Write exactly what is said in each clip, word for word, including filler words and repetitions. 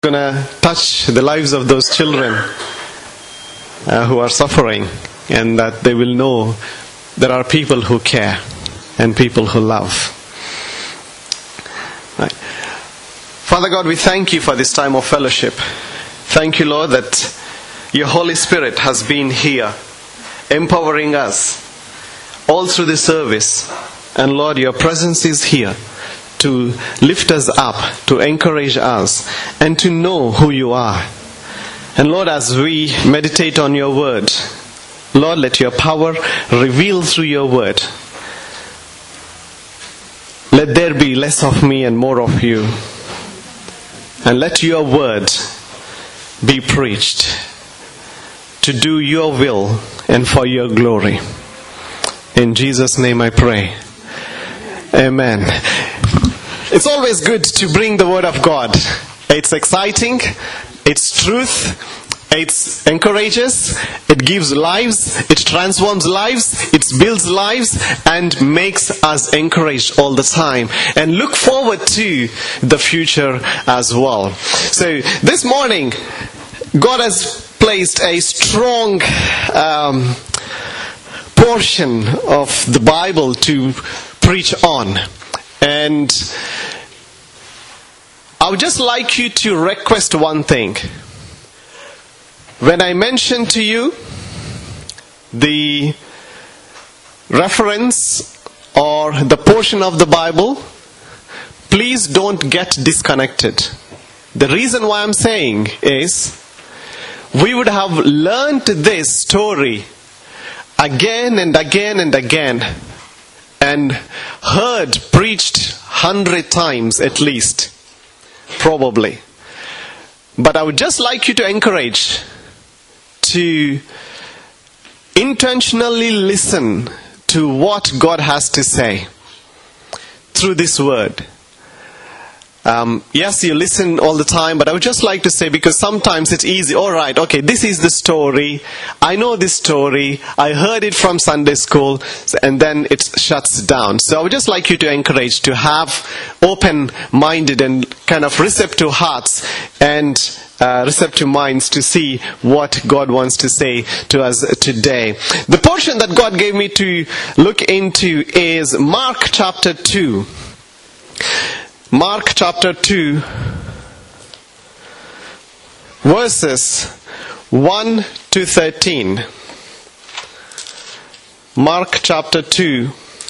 going to touch the lives of those children uh, who are suffering, and that they will know there are people who care and people who love. Right. Father God, we thank you for this time of fellowship. Thank you, Lord, that your Holy Spirit has been here, empowering us all through the service. And Lord, your presence is here to lift us up, to encourage us, and to know who you are. And Lord, as we meditate on your word, Lord, let your power reveal through your word. Let there be less of me and more of you. And let your word be preached to do your will and for your glory. In Jesus' name I pray. Amen. It's always good to bring the word of God. It's exciting. It's truth. It encourages. It gives lives. It transforms lives. It builds lives and makes us encouraged all the time. And look forward to the future as well. So this morning, God has placed a strong um, portion of the Bible to preach on. And I would just like you to request one thing. When I mention to you the reference or the portion of the Bible, please don't get disconnected. The reason why I'm saying is, we would have learned this story again and again and again, and heard preached hundred times at least, probably. But I would just like you to encourage to intentionally listen to what God has to say through this word. Um, yes, you listen all the time, but I would just like to say, because sometimes it's easy. All right, okay, this is the story. I know this story. I heard it from Sunday school, and then it shuts down. So I would just like you to encourage to have open-minded and kind of receptive hearts and uh, receptive minds to see what God wants to say to us today. The portion that God gave me to look into is Mark chapter two. Mark chapter two, verses one to thirteen. Mark chapter two,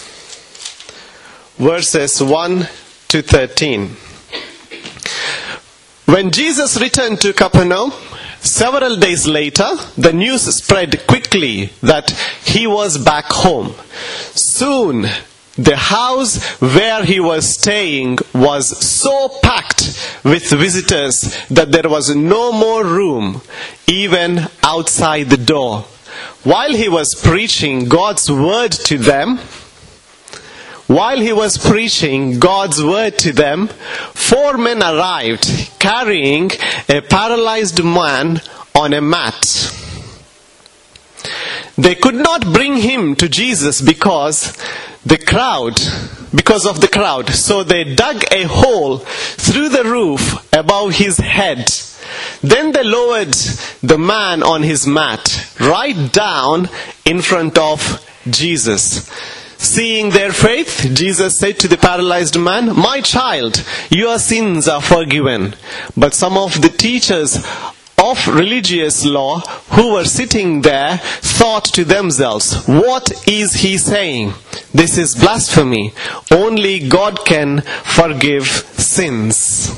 verses one to thirteen. When Jesus returned to Capernaum, several days later, the news spread quickly that he was back home. Soon, the house where he was staying was so packed with visitors that there was no more room, even outside the door. While he was preaching God's word to them, while he was preaching God's word to them, four men arrived carrying a paralyzed man on a mat. They could not bring him to Jesus because the crowd, because of the crowd. So they dug a hole through the roof above his head. Then they lowered the man on his mat right down in front of Jesus. Seeing their faith, Jesus said to the paralyzed man, "My child, your sins are forgiven." But some of the teachers of religious law who were sitting there thought to themselves, "What is he saying? This is blasphemy. Only God can forgive sins."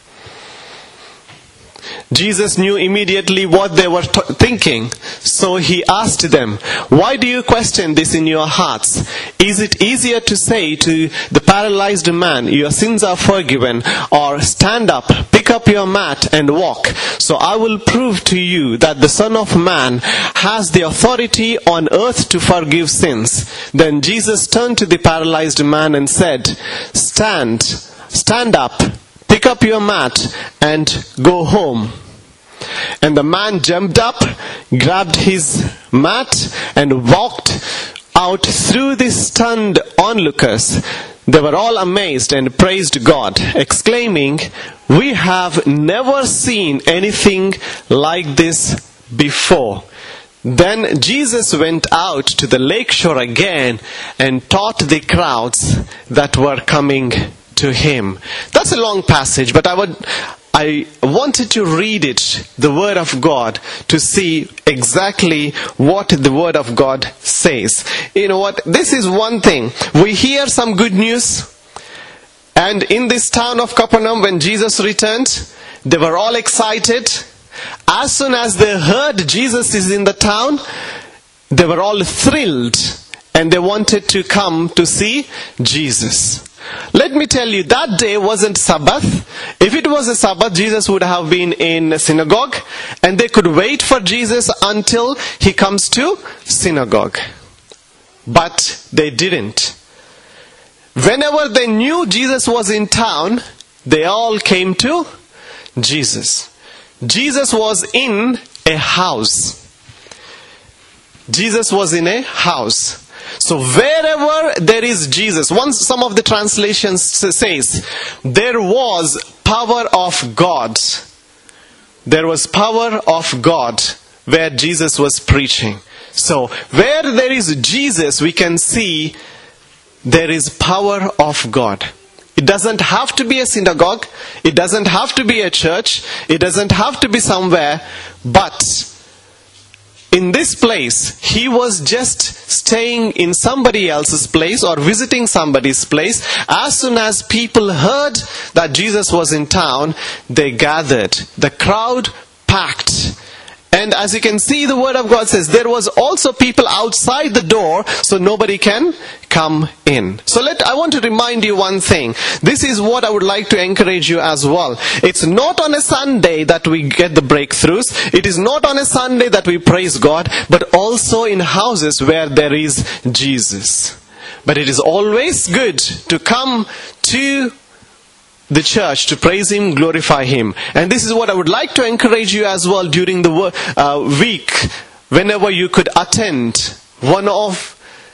Jesus knew immediately what they were t- thinking. So he asked them, "Why do you question this in your hearts? Is it easier to say to the paralyzed man, 'Your sins are forgiven,' or 'Stand up, pick up your mat and walk'? So I will prove to you that the Son of Man has the authority on earth to forgive sins." Then Jesus turned to the paralyzed man and said, "Stand, stand up, pick up your mat and go home." And the man jumped up, grabbed his mat, and walked out through the stunned onlookers. They were all amazed and praised God, exclaiming, "We have never seen anything like this before." Then Jesus went out to the lake shore again and taught the crowds that were coming to him. That's a long passage, but I would I wanted to read it, the Word of God, to see exactly what the Word of God says. You know what? This is one thing. We hear some good news, and in this town of Capernaum, when Jesus returned, they were all excited. As soon as they heard Jesus is in the town, they were all thrilled, and they wanted to come to see Jesus. Let me tell you, that day wasn't Sabbath. If it was a Sabbath, Jesus would have been in a synagogue, and they could wait for Jesus until he comes to synagogue. But they didn't. Whenever they knew Jesus was in town, they all came to Jesus. Jesus was in a house. Jesus was in a house. So wherever there is Jesus, once some of the translations says, there was power of God. There was power of God where Jesus was preaching. So where there is Jesus, we can see there is power of God. It doesn't have to be a synagogue. It doesn't have to be a church. It doesn't have to be somewhere. But in this place, he was just staying in somebody else's place or visiting somebody's place. As soon as people heard that Jesus was in town, they gathered. The crowd packed. And as you can see, the Word of God says, there was also people outside the door, so nobody can come in. So let I want to remind you one thing. This is what I would like to encourage you as well. It's not on a Sunday that we get the breakthroughs. It is not on a Sunday that we praise God, but also in houses where there is Jesus. But it is always good to come to the church to praise him, glorify him. And this is what I would like to encourage you as well during the uh, week, whenever you could attend one of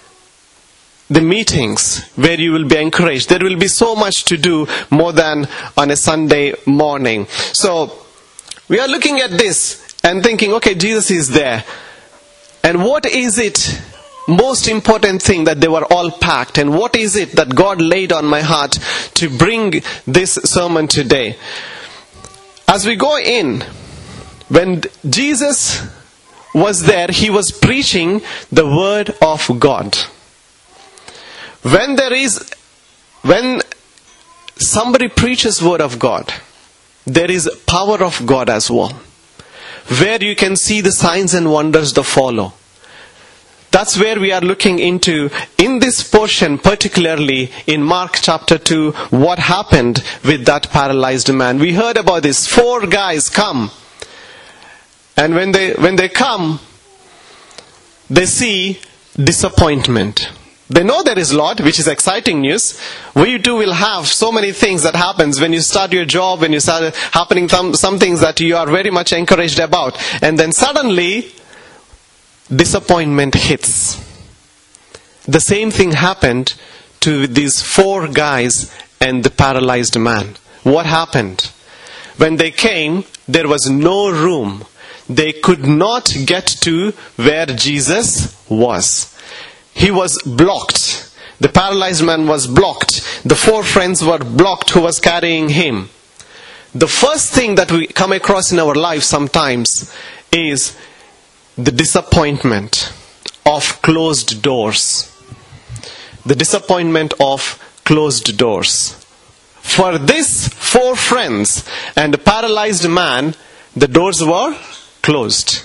the meetings where you will be encouraged. There will be so much to do more than on a Sunday morning. So we are looking at this and thinking, okay, Jesus is there. And what is it? Most important thing that they were all packed, and what is it that God laid on my heart to bring this sermon today? As we go in, when Jesus was there, he was preaching the Word of God. When there is, when somebody preaches Word of God, there is power of God as well, where you can see the signs and wonders that follow. That's where we are looking into, in this portion, particularly in Mark chapter two, what happened with that paralyzed man. We heard about this. Four guys come. And when they when they come, they see disappointment. They know there is Lord, which is exciting news. We too will have so many things that happens when you start your job, when you start happening some, some things that you are very much encouraged about. And then suddenly, disappointment hits. The same thing happened to these four guys and the paralyzed man. What happened? When they came, there was no room. They could not get to where Jesus was. He was blocked. The paralyzed man was blocked. The four friends were blocked who was carrying him. The first thing that we come across in our life sometimes is the disappointment of closed doors. The disappointment of closed doors. For these four friends and the paralyzed man, the doors were closed.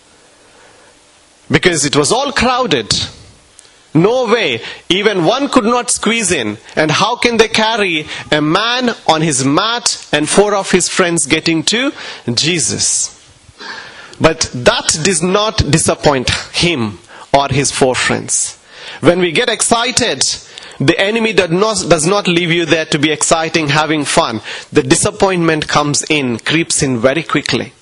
Because it was all crowded. No way. Even one could not squeeze in. And how can they carry a man on his mat and four of his friends getting to Jesus? But that does not disappoint him or his four friends. When we get excited, the enemy does not, does not leave you there to be exciting, having fun. The disappointment comes in, creeps in very quickly.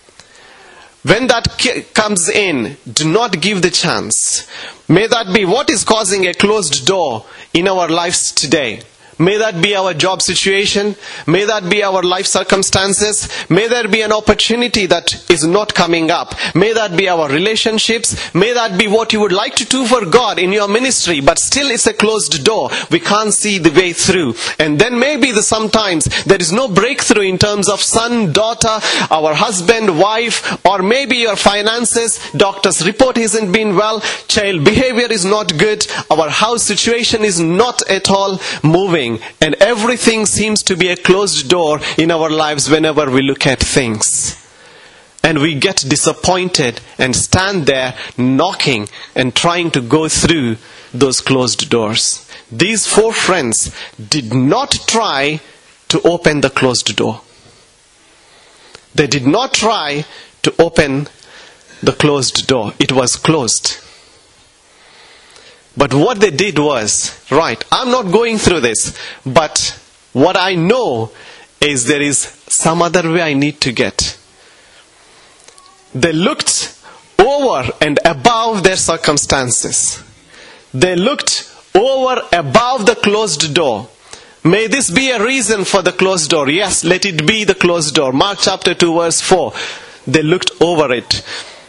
When that comes in, do not give the chance. May that be what is causing a closed door in our lives today. May that be our job situation. May that be our life circumstances. May there be an opportunity that is not coming up. May that be our relationships. May that be what you would like to do for God in your ministry, but still it's a closed door. We can't see the way through. And then maybe the sometimes there is no breakthrough in terms of son, daughter, our husband, wife, or maybe your finances. Doctor's report isn't been well. Child behavior is not good. Our house situation is not at all moving. And everything seems to be a closed door in our lives whenever we look at things. And we get disappointed and stand there knocking and trying to go through those closed doors. These four friends did not try to open the closed door. They did not try to open the closed door. It was closed. But what they did was, right, I'm not going through this, but what I know is there is some other way I need to get. They looked over and above their circumstances. They looked over above the closed door. May this be a reason for the closed door. Yes, let it be the closed door. Mark chapter two verse four. They looked over it.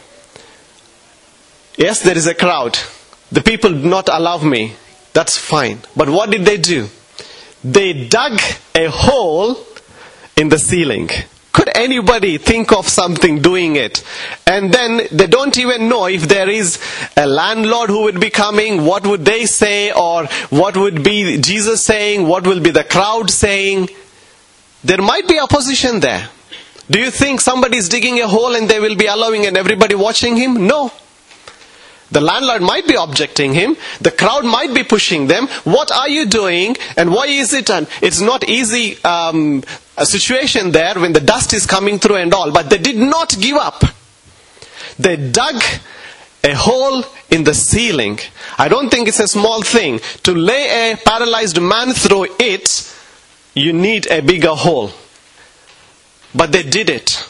Yes, there is a crowd. The people do not allow me. That's fine. But what did they do? They dug a hole in the ceiling. Could anybody think of something doing it? And then they don't even know if there is a landlord who would be coming. What would they say? Or what would be Jesus saying? What will be the crowd saying? There might be opposition there. Do you think somebody is digging a hole and they will be allowing and everybody watching him? No. The landlord might be objecting him. The crowd might be pushing them. What are you doing? And why is it? And it's not easy um, a situation there when the dust is coming through and all. But they did not give up. They dug a hole in the ceiling. I don't think it's a small thing. To lay a paralyzed man through it, you need a bigger hole. But they did it.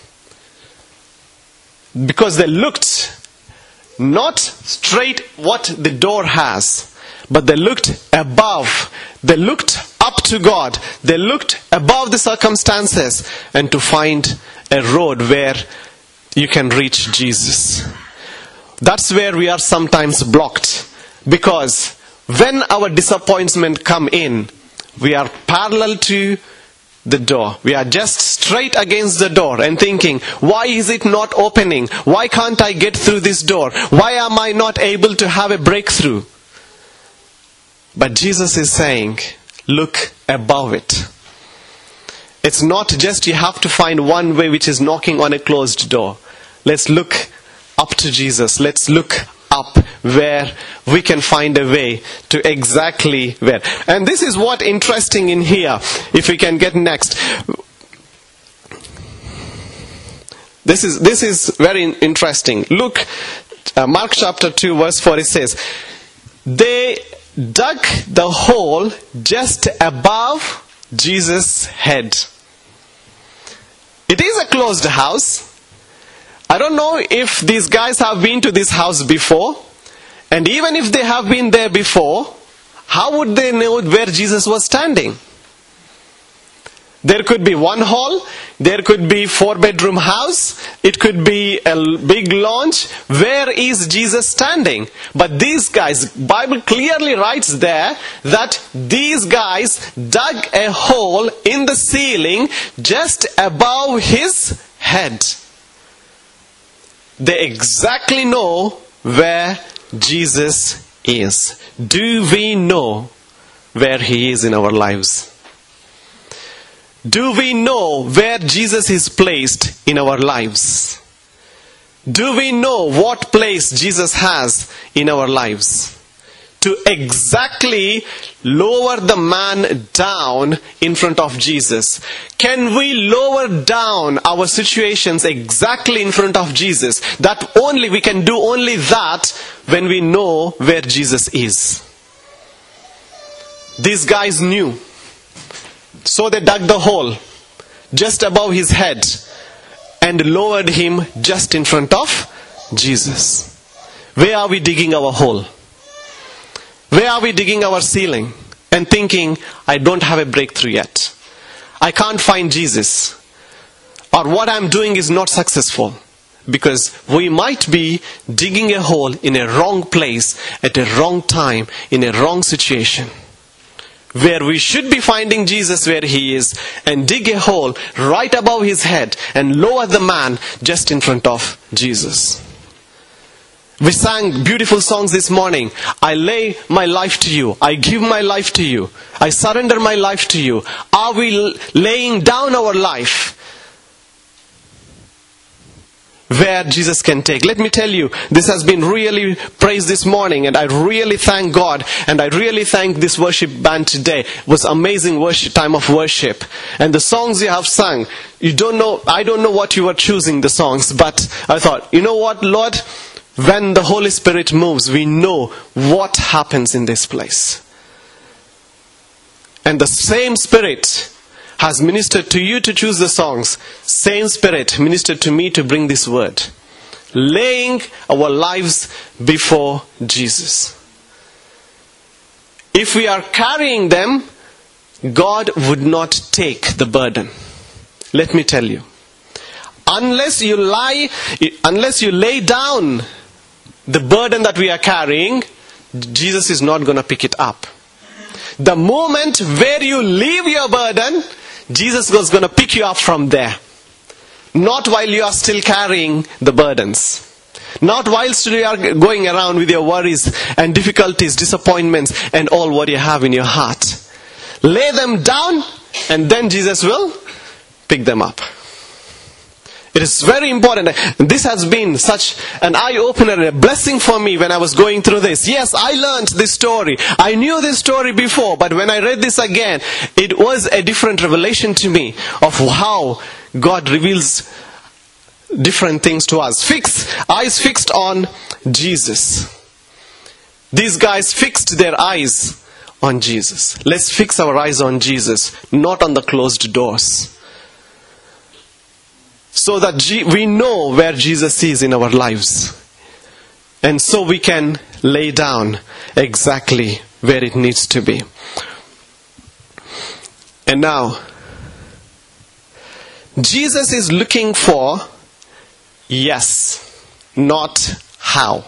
Because they looked not straight what the door has, but they looked above. They looked up to God. They looked above the circumstances and to find a road where you can reach Jesus. That's where we are sometimes blocked, because when our disappointment come in, we are parallel to the door. We are just straight against the door and thinking, why is it not opening? Why can't I get through this door? Why am I not able to have a breakthrough? But Jesus is saying, look above it. It's not just you have to find one way which is knocking on a closed door. Let's look up to Jesus. Let's look up where we can find a way to exactly where. And this is what interesting in here. If we can get next. This is this is very interesting. Look, uh, Mark chapter two verse four, it says, they dug the hole just above Jesus' head. It is a closed house. I don't know if these guys have been to this house before. And even if they have been there before, how would they know where Jesus was standing? There could be one hall. There could be four bedroom house. It could be a big launch. Where is Jesus standing? But these guys, Bible clearly writes there that these guys dug a hole in the ceiling just above his head. They exactly know where Jesus is. Do we know where he is in our lives? Do we know where Jesus is placed in our lives? Do we know what place Jesus has in our lives? To exactly lower the man down in front of Jesus. Can we lower down our situations exactly in front of Jesus? That only we can do only that when we know where Jesus is. These guys knew. So they dug the hole just above his head and lowered him just in front of Jesus. Where are we digging our hole? Where are we digging our ceiling? and thinking, I don't have a breakthrough yet. I can't find Jesus. Or what I'm doing is not successful. Because we might be digging a hole in a wrong place, at a wrong time, in a wrong situation. Where we should be finding Jesus where he is, and dig a hole right above his head and lower the man just in front of Jesus. We sang beautiful songs this morning. I lay my life to you. I give my life to you. I surrender my life to you. Are we laying down our life where Jesus can take? Let me tell you, this has been really praised this morning, and I really thank God, and I really thank this worship band today. It was amazing worship, time of worship. And the songs you have sung, you don't know, I don't know what you were choosing the songs, but I thought, you know what, Lord? When the Holy Spirit moves, we know what happens in this place. And the same Spirit has ministered to you to choose the songs. Same Spirit ministered to me to bring this word. Laying our lives before Jesus. If we are carrying them, God would not take the burden. Let me tell you. Unless you lie, unless you lay down the burden that we are carrying, Jesus is not going to pick it up. The moment where you leave your burden, Jesus was going to pick you up from there. Not while you are still carrying the burdens. Not whilst you are going around with your worries and difficulties, disappointments, and all what you have in your heart. Lay them down, and then Jesus will pick them up. It is very important. This has been such an eye-opener and a blessing for me when I was going through this. Yes, I learned this story. I knew this story before, but when I read this again, it was a different revelation to me of how God reveals different things to us. Fix, eyes fixed on Jesus. These guys fixed their eyes on Jesus. Let's fix our eyes on Jesus, not on the closed doors. So that G- we know where Jesus is in our lives. And so we can lay down exactly where it needs to be. And now, Jesus is looking for yes, not how.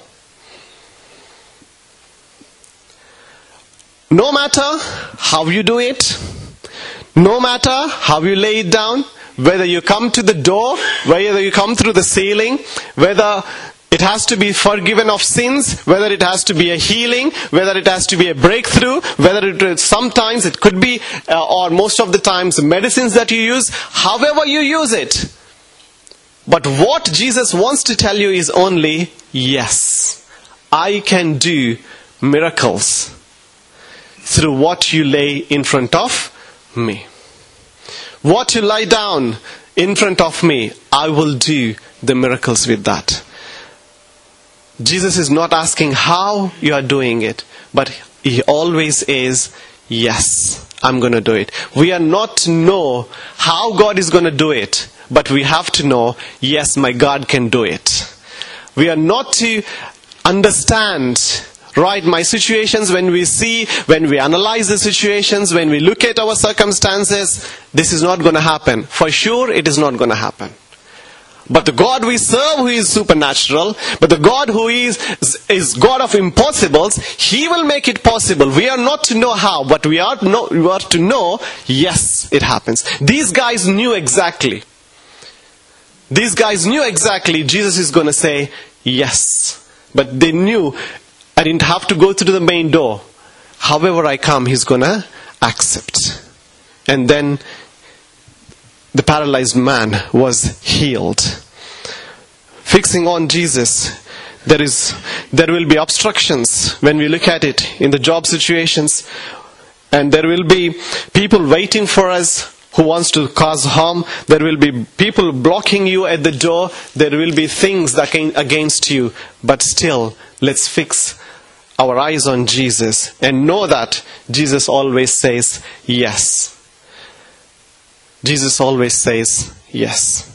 No matter how you do it, no matter how you lay it down, whether you come to the door, whether you come through the ceiling, whether it has to be forgiven of sins, whether it has to be a healing, whether it has to be a breakthrough, whether it sometimes it could be, uh, or most of the times, medicines that you use, however you use it. But what Jesus wants to tell you is only, yes, I can do miracles through what you lay in front of me. What you lie down in front of me, I will do the miracles with that. Jesus is not asking how you are doing it, but he always is, yes, I'm going to do it. We are not to know how God is going to do it, but we have to know, yes, my God can do it. We are not to understand, right, my situations, when we see, when we analyze the situations, when we look at our circumstances, this is not going to happen. For sure, it is not going to happen. But the God we serve, who is supernatural, but the God who is, is God of impossibles, He will make it possible. We are not to know how, but we are, know, we are to know, yes, it happens. These guys knew exactly. These guys knew exactly Jesus is going to say, yes. But they knew, I didn't have to go through the main door. However I come, He's going to accept. And then the paralyzed man was healed. Fixing on Jesus, there is, there will be obstructions when we look at it in the job situations. And there will be people waiting for us who wants to cause harm. There will be people blocking you at the door. There will be things that came against you. But still, let's fix our eyes on Jesus and know that Jesus always says yes. Jesus always says yes.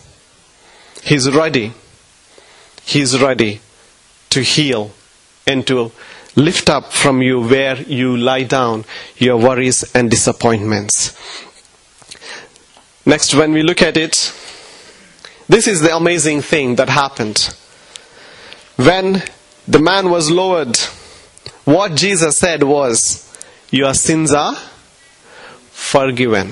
He's ready. He's ready to heal and to lift up from you where you lie down your worries and disappointments. Next, when we look at it, this is the amazing thing that happened. When the man was lowered, what Jesus said was, your sins are forgiven.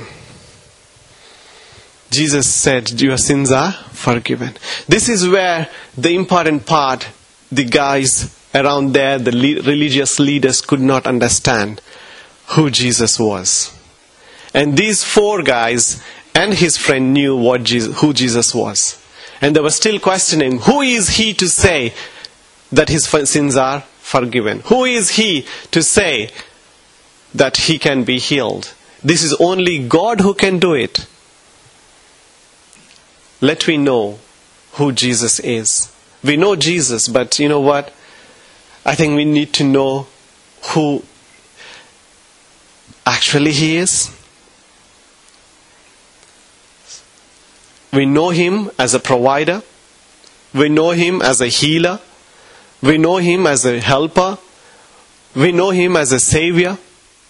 Jesus said, your sins are forgiven. This is where the important part, the guys around there, the le- religious leaders could not understand who Jesus was. And these four guys and his friend knew what Jesus, who Jesus was. And they were still questioning, who is he to say that his sins are forgiven? Who is he to say that he can be healed? This is only God who can do it. Let me know who Jesus is. We know Jesus, but you know what? I think we need to know who actually he is. We know him as a provider. We know him as a healer. We know him as a helper. We know him as a savior.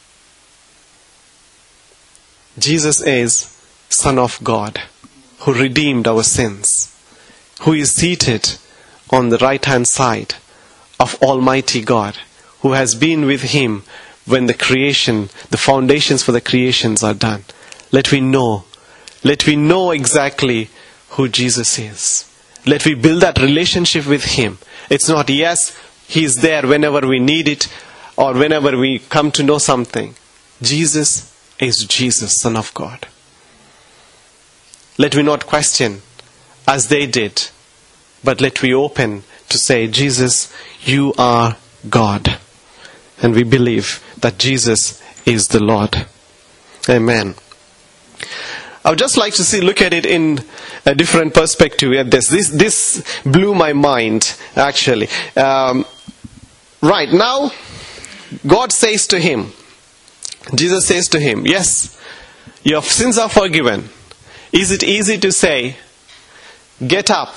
Jesus is Son of God, who redeemed our sins, who is seated on the right hand side of Almighty God, who has been with him when the creation, the foundations for the creations are done. Let me know, let me know exactly who Jesus is. Let me build that relationship with him. It's not, yes, he's there whenever we need it or whenever we come to know something. Jesus is Jesus, Son of God. Let me not question as they did, but let me open to say, Jesus, you are God. And we believe that Jesus is the Lord. Amen. I would just like to see, look at it in a different perspective at this. This, this blew my mind, actually. Um, right, now, God says to him, Jesus says to him, yes, your sins are forgiven. Is it easy to say, get up,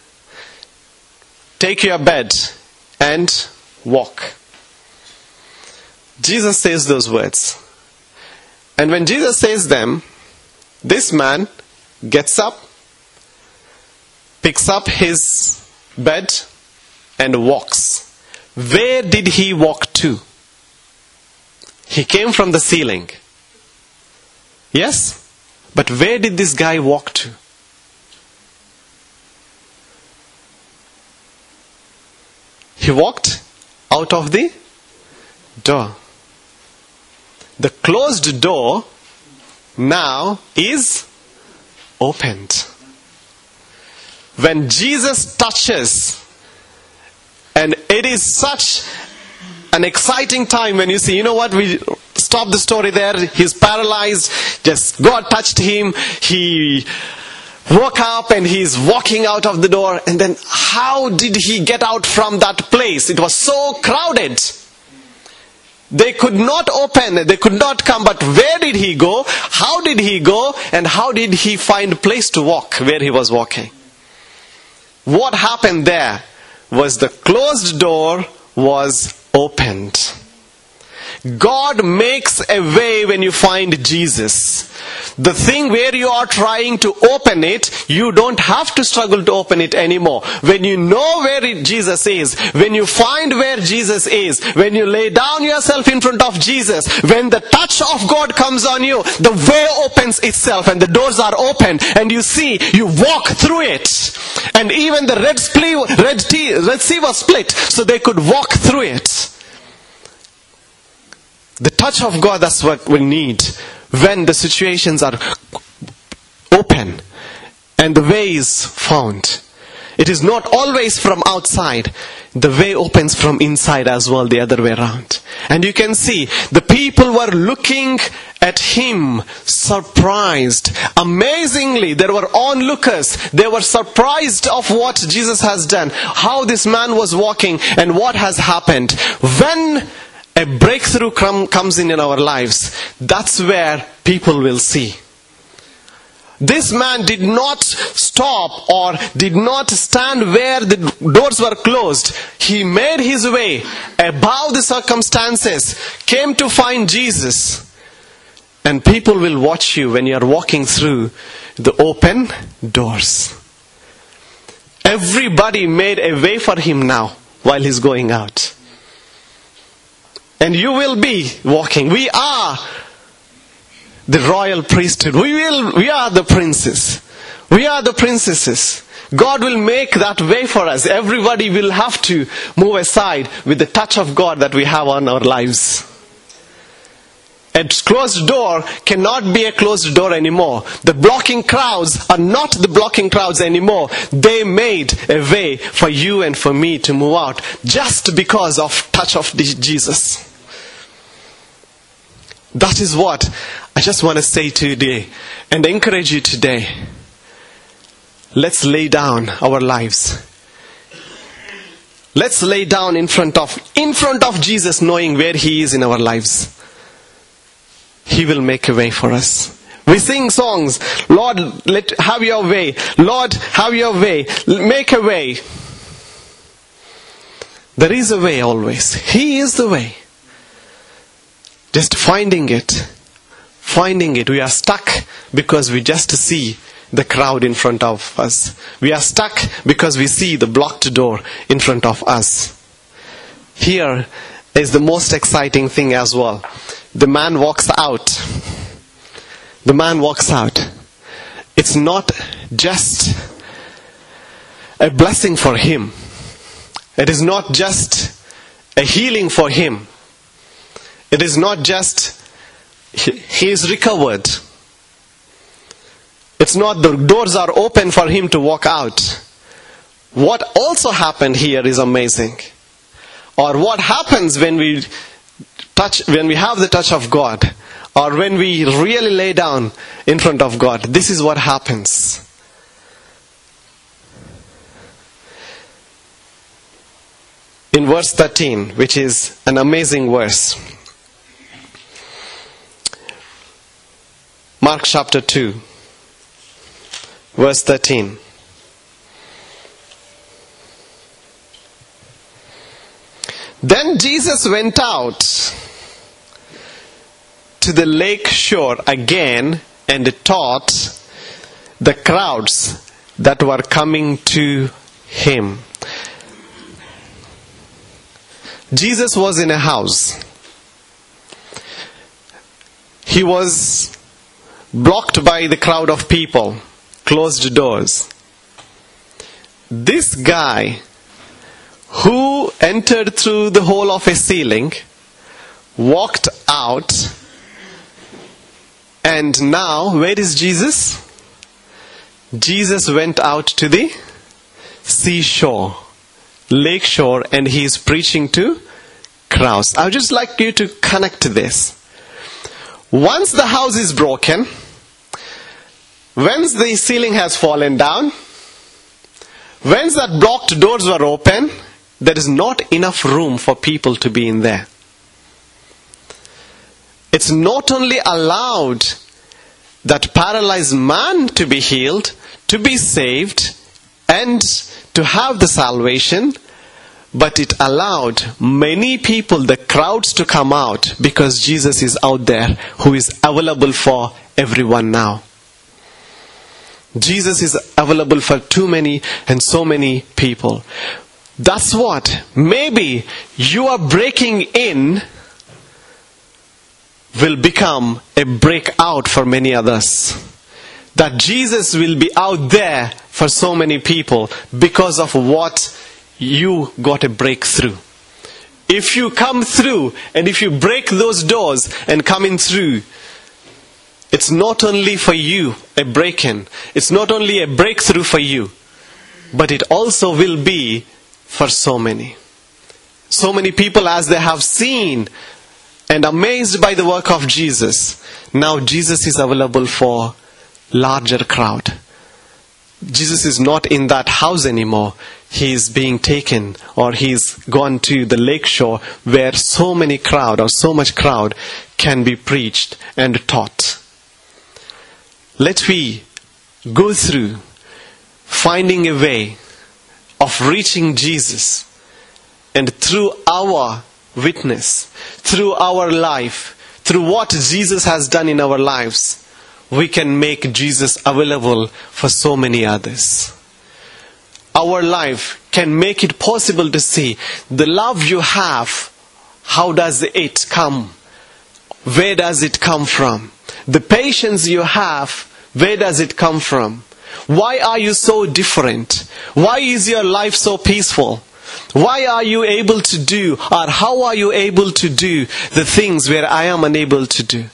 take your bed, and walk? Jesus says those words. And when Jesus says them, this man gets up, picks up his bed, and walks. Where did he walk to? He came from the ceiling. Yes? But where did this guy walk to? He walked out of the door. The closed door now is opened. When Jesus touches, and it is such an exciting time when you see, you know what, we stop the story there, he's paralyzed, just God touched him, he woke up and he's walking out of the door, and then how did he get out from that place? It was so crowded. They could not open, they could not come, but where did he go? How did he go? And how did he find place to walk where he was walking? What happened there was the closed door was opened. God makes a way when you find Jesus. The thing where you are trying to open it, you don't have to struggle to open it anymore. When you know where it, Jesus is, when you find where Jesus is, when you lay down yourself in front of Jesus, when the touch of God comes on you, the way opens itself and the doors are open, and you see, you walk through it. And even the Red Sea, Red Sea, Red Sea was split so they could walk through it. The touch of God, that's what we need when the situations are open and the way is found. It is not always from outside. The way opens from inside as well, the other way around. And you can see the people were looking at him, surprised. Amazingly, there were onlookers. They were surprised of what Jesus has done, how this man was walking, and what has happened. When a breakthrough comes in in our lives, that's where people will see. This man did not stop or did not stand where the doors were closed. He made his way above the circumstances, came to find Jesus. And people will watch you when you are walking through the open doors. Everybody made a way for him now while he's going out. And you will be walking. We are the royal priesthood. We will, we are the princes. We are the princesses. God will make that way for us. Everybody will have to move aside with the touch of God that we have on our lives. A closed door cannot be a closed door anymore. The blocking crowds are not the blocking crowds anymore. They made a way for you and for me to move out just because of touch of Jesus. That is what I just want to say today and encourage you today. Let's lay down our lives. Let's lay down in front of, in front of Jesus, knowing where He is in our lives. He will make a way for us. We sing songs, Lord, let have your way. Lord, have your way. Make a way. There is a way always. He is the way. Just finding it. Finding it. We are stuck because we just see the crowd in front of us. We are stuck because we see the blocked door in front of us. Here is the most exciting thing as well. The man walks out. The man walks out. It's not just a blessing for him. It is not just a healing for him. It is not just he is recovered. It's not the doors are open for him to walk out. What also happened here is amazing. Or what happens when we touch, when we have the touch of God, or when we really lay down in front of God. This is what happens. In verse thirteen, which is an amazing verse. Mark chapter two, verse thirteen. Then Jesus went out to the lake shore again and taught the crowds that were coming to him. Jesus was in a house. He was blocked by the crowd of people, closed doors. This guy who entered through the hole of a ceiling, walked out, and now, where is Jesus? Jesus went out to the seashore, lake shore, and he is preaching to crowds. I would just like you to connect to this. Once the house is broken, once the ceiling has fallen down, once that blocked doors were open, there is not enough room for people to be in there. It's not only allowed that paralyzed man to be healed, to be saved, and to have the salvation, but it allowed many people, the crowds, to come out because Jesus is out there who is available for everyone now. Jesus is available for too many and so many people. That's what, maybe you are breaking in will become a breakout for many others. That Jesus will be out there for so many people because of what you got a breakthrough. If you come through and if you break those doors and come in through, it's not only for you a break-in, it's not only a breakthrough for you, but it also will be for so many. So many people, as they have seen and amazed by the work of Jesus, now Jesus is available for larger crowd. Jesus is not in that house anymore. He is being taken, or he's gone to the lake shore where so many crowd or so much crowd can be preached and taught. Let we go through finding a way of reaching Jesus, and through our witness, through our life, through what Jesus has done in our lives, we can make Jesus available for so many others. Our life can make it possible to see the love you have. How does it come? Where does it come from? The patience you have, where does it come from? Why are you so different? Why is your life so peaceful? Why are you able to do, or how are you able to do the things where I am unable to do?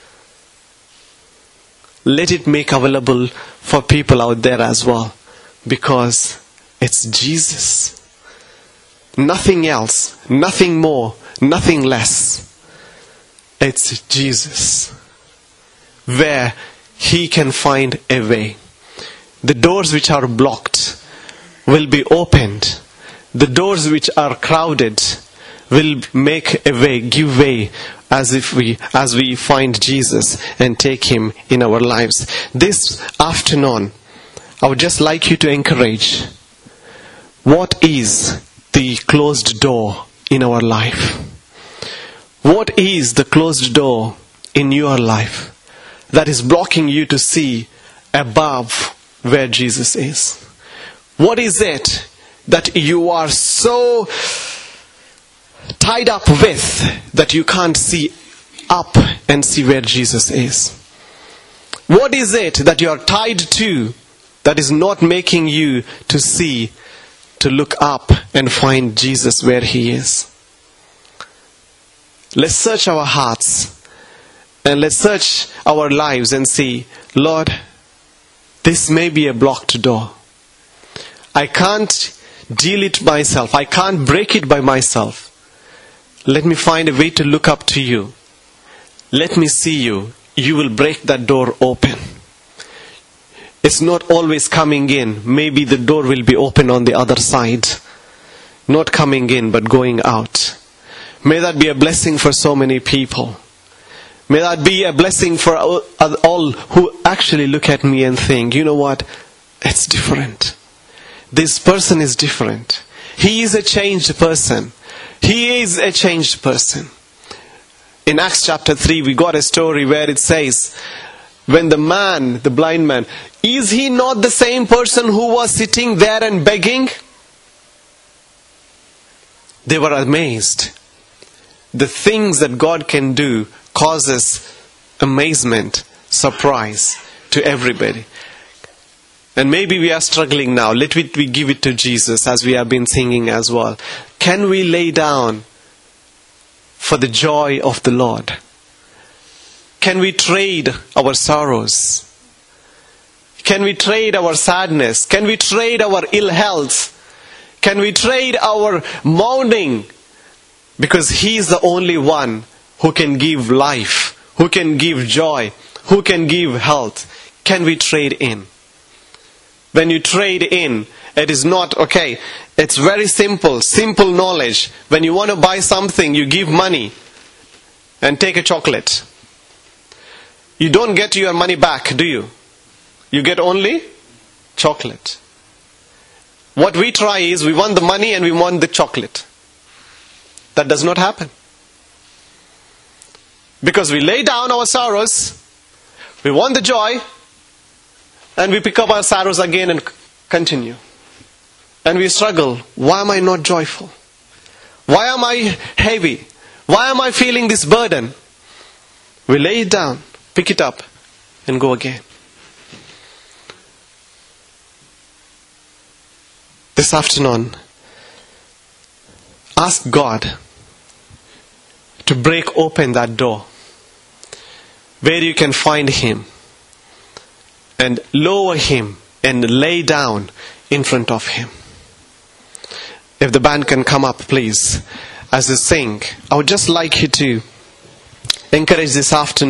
Let it make available for people out there as well, because it's Jesus. Nothing else, nothing more, nothing less. It's Jesus, where He can find a way. The doors which are blocked will be opened. The doors which are crowded will make a way, give way, as if we, as we find Jesus and take Him in our lives. This afternoon, I would just like you to encourage, what is the closed door in our life? What is the closed door in your life that is blocking you to see above where Jesus is? What is it that you are so tied up with that you can't see up and see where Jesus is? What is it that you are tied to that is not making you to see, to look up and find Jesus where He is? Let's search our hearts and let's search our lives and see, Lord, this may be a blocked door. I can't deal it myself. I can't break it by myself. Let me find a way to look up to You. Let me see You. You will break that door open. It's not always coming in. Maybe the door will be open on the other side. Not coming in, but going out. May that be a blessing for so many people. May that be a blessing for all who actually look at me and think, you know what? It's different. This person is different. He is a changed person. He is a changed person. In Acts chapter three, we got a story where it says, when the man, the blind man, is he not the same person who was sitting there and begging? They were amazed. The things that God can do causes amazement, surprise to everybody. And maybe we are struggling now. Let we give it to Jesus, as we have been singing as well. Can we lay down for the joy of the Lord? Can we trade our sorrows? Can we trade our sadness? Can we trade our ill health? Can we trade our mourning? Because He is the only one who can give life, who can give joy, who can give health. Can we trade in? When you trade in, it is not, okay, it's very simple, simple knowledge. When you want to buy something, you give money and take a chocolate. You don't get your money back, do you? You get only chocolate. What we try is, we want the money and we want the chocolate. That does not happen. Because we lay down our sorrows, we want the joy, and we pick up our sorrows again and continue. And we struggle. Why am I not joyful? Why am I heavy? Why am I feeling this burden? We lay it down, pick it up, and go again. This afternoon, ask God to break open that door where you can find Him and lower Him and lay down in front of Him. If the band can come up, please, as they sing. I would just like you to encourage this afternoon.